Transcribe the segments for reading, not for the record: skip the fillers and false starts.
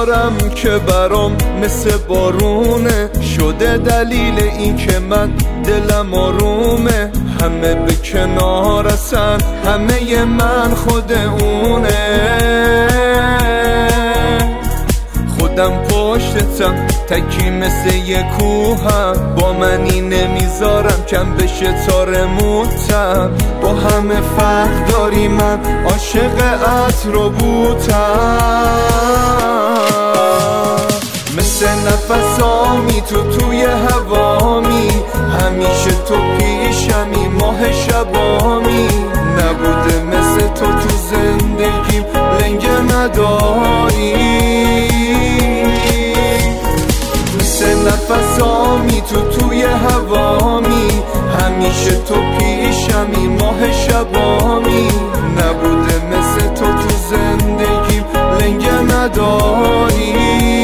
دارم که برام مثل بارونه شده، دلیل این که من دلم آرومه. همه به کنار هستن، همه من خود اونه. خودم پشتتم تکی مثل یه کوهم، با منی نمیذارم کم بشه تار موتم. با همه فرق داری، من عاشق عطر و بوتم. مثل نفسامی توی هوامی، همیشه تو پیشمی، ماه شبامی. نبوده مثل تو زندگیم، لنگ نداری. مثل نفسامی توی هوامی، همیشه تو پیشمی، ماه شبامی. نبوده مثل تو زندگیم، لنگ نداری.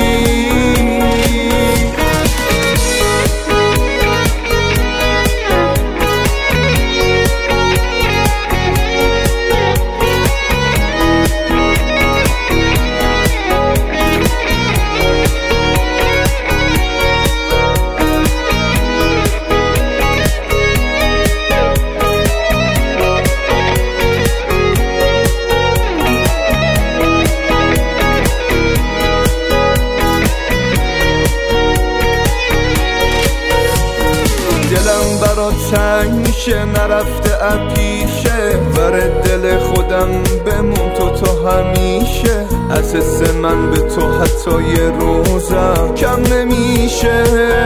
دلم برات تنگ میشه، نرفته اپیشه. بر دل خودم بمون تو همیشه. از حس من به تو حتی یه روزم کم نمیشه.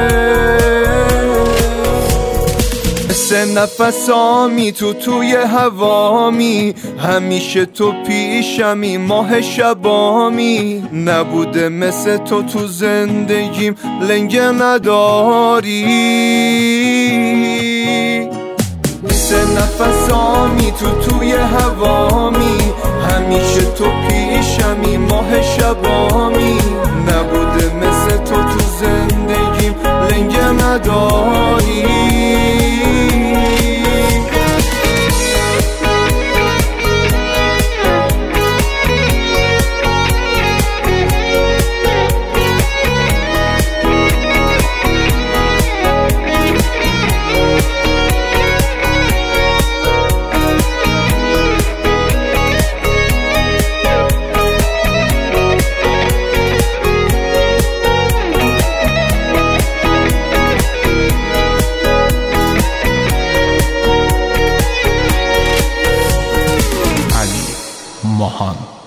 مثل نفسامی توی هوامی، همیشه تو پیشمی، ماه شبامی. نبوده مثل تو زندگیم، لنگ نداری. مثل نفسامی توی هوامی، همیشه تو پیشمی، ماه شبامی. نبوده مثل تو زندگیم، لنگ نداری. ماهان